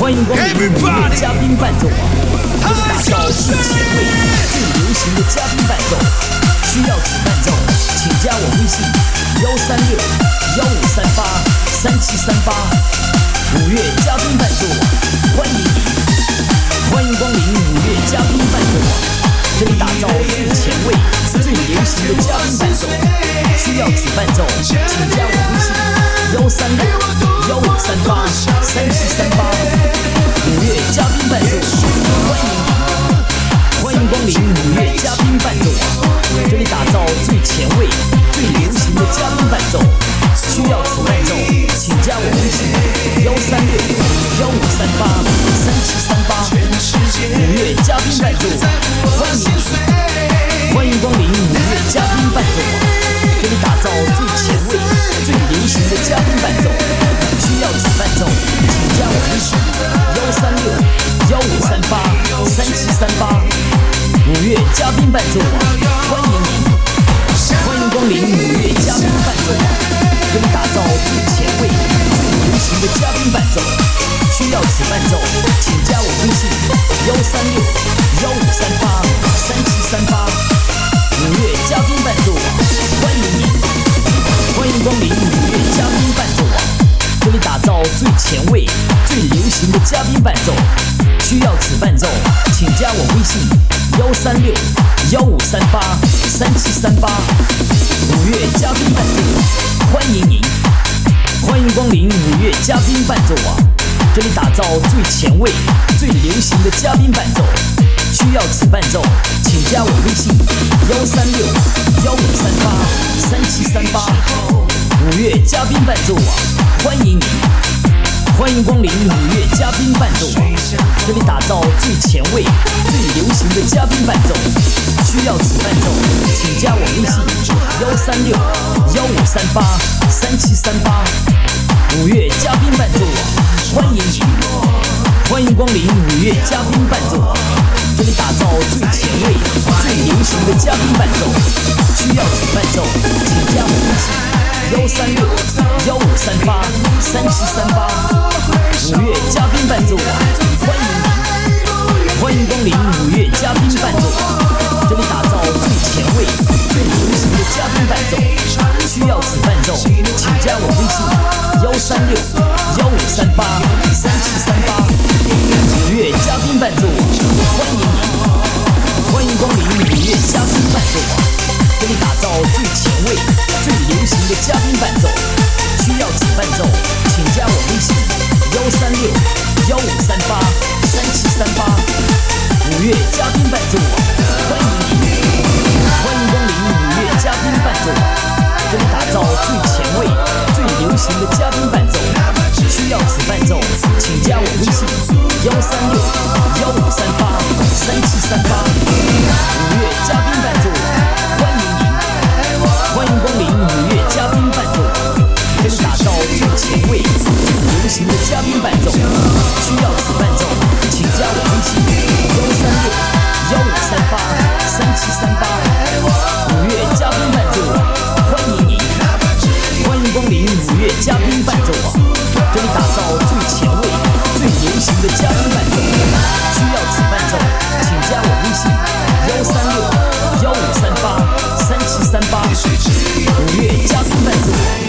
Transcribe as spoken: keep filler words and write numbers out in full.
欢迎光临五月嘉宾伴奏网，为你打造最前卫、最流行的嘉宾伴奏。需要此伴奏，请加我微信：幺三六幺五三八三七三八。五月嘉宾伴奏网，欢迎你！欢迎光临五月嘉宾伴奏网，这里打造最前卫、最流行的嘉宾伴奏。需要此伴奏，请加我微信：幺三六幺五三八三七三八。五月嘉宾伴奏，欢迎你！欢迎光临五月嘉宾伴奏网，这里打造最前卫、最流行的嘉宾伴奏。需要此伴奏，请加我微信：幺三六幺五三八三七三八。五月嘉宾伴奏，欢迎你！欢迎光临五月嘉宾伴奏网，这里打造最前卫、最流行的嘉宾伴奏。需要此伴奏，请加我微信：幺三六幺五三八三七三八。五月嘉宾伴奏网，欢迎你！欢迎光临五月嘉宾伴奏网，这里打造最前卫、最流行的嘉宾伴奏。需要此伴奏，请加我微信：幺三六幺五三八三七三八。五月嘉宾伴奏网，欢迎你！欢迎光临五月嘉宾伴奏网，这里打造最前卫、最流行的嘉宾伴奏。需要此伴奏，请加我微信：幺三六幺五三八三七三八。五月嘉宾伴奏，欢迎您！欢迎光临五月嘉宾伴奏网，这里打造最前卫、最流行的嘉宾伴奏。需要此伴奏，请加我微信：幺三六幺五三八三七三八。五月嘉宾伴奏网，欢迎您！欢迎光临五月嘉宾伴奏网，这里打造最前卫、最流行的嘉宾伴奏。需要此伴奏，请加我微信：幺三六幺五三八三七三八。五月嘉宾伴奏网，欢迎你！欢迎光临五月嘉宾伴奏网，这里打造最前卫、最流行的嘉宾伴奏。需要此伴奏，请加我微信：幺三六幺五三八三七三八。五月嘉宾伴奏网，欢迎你！欢迎光临五月嘉宾伴奏网，这里打造最前卫、最流行的嘉宾伴奏。需要此伴奏，请加我微信：幺三六幺五三八三七三八。五月嘉宾伴奏网，欢迎你！欢迎光临五月嘉宾伴奏网，这里打造最前卫、最流行的嘉宾伴奏。需要此伴奏，请加我微信：幺三六幺五三八三七三八。五月嘉宾伴奏网，欢迎你！欢迎光临五月嘉宾伴奏网，这里打造最前卫、最流行的嘉宾伴奏。需要此伴奏，请加我微信：幺三六幺五三八三七三八。五月嘉宾伴奏网，欢迎您！欢迎光临五月嘉宾伴奏网，这里打造最前卫、最流行的嘉宾伴奏。需要此伴奏，请加我微信：幺三六幺五三八三七三八。五月嘉宾伴奏网，欢迎您！欢迎光临五月嘉宾伴奏网，这里打造最前卫、最流行的嘉宾伴奏。需要此伴奏，请加我微信：幺三六幺五三八三七三八。五月嘉宾伴奏网。